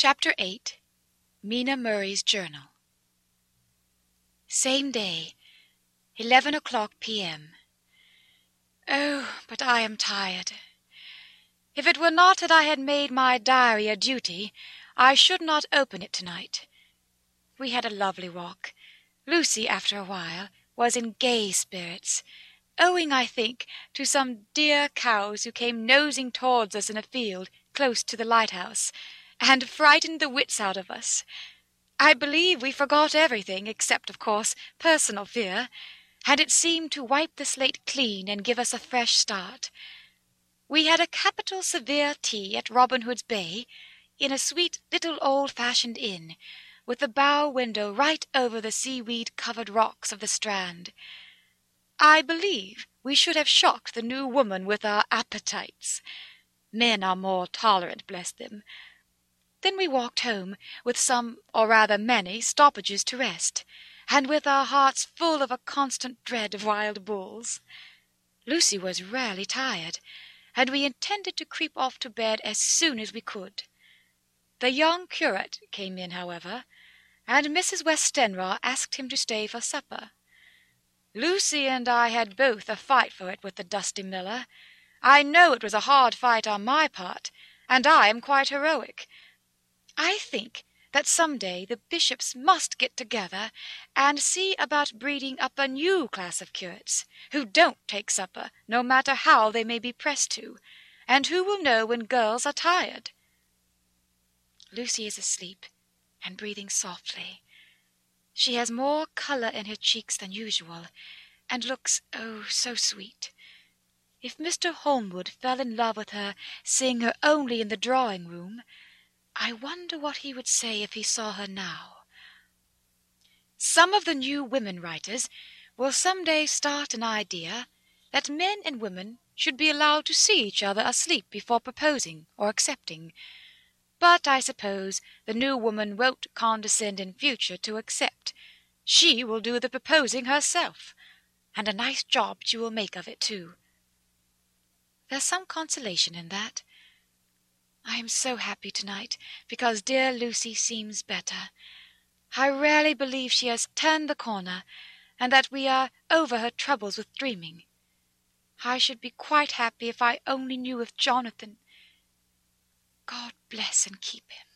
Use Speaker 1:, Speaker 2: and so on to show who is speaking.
Speaker 1: Chapter 8. Mina Murray's Journal. Same day, 11 o'clock p.m. Oh, but I am tired. If it were not that I had made my diary a duty, I should not open it tonight. We had a lovely walk. Lucy, after a while, was in gay spirits, owing, I think, to some dear cows who came nosing towards us in a field close to the lighthouse, and frightened the wits out of us. I believe we forgot everything, except, of course, personal fear, and it seemed to wipe the slate clean and give us a fresh start. We had a capital severe tea at Robin Hood's Bay, in a sweet little old-fashioned inn, with the bow window right over the seaweed-covered rocks of the Strand. I believe we should have shocked the new woman with our appetites. Men are more tolerant, bless them. Then we walked home, with some, or rather many, stoppages to rest, and with our hearts full of a constant dread of wild bulls. Lucy was rarely tired, and we intended to creep off to bed as soon as we could. The young curate came in, however, and Mrs. Westenra asked him to stay for supper. Lucy and I had both a fight for it with the dusty miller. I know it was a hard fight on my part, and I am quite heroic. I think that some day the bishops must get together and see about breeding up a new class of curates, who don't take supper, no matter how they may be pressed to, and who will know when girls are tired. Lucy is asleep, and breathing softly. She has more colour in her cheeks than usual, and looks, oh, so sweet. If Mr. Holmwood fell in love with her, seeing her only in the drawing-room, I wonder what he would say if he saw her now. Some of the new women writers will some day start an idea that men and women should be allowed to see each other asleep before proposing or accepting, but I suppose the new woman won't condescend in future to accept. She will do the proposing herself, and a nice job she will make of it too. There's some consolation in that. I am so happy tonight, because dear Lucy seems better. I really believe she has turned the corner, and that we are over her troubles with dreaming. I should be quite happy if I only knew if Jonathan... God bless and keep him.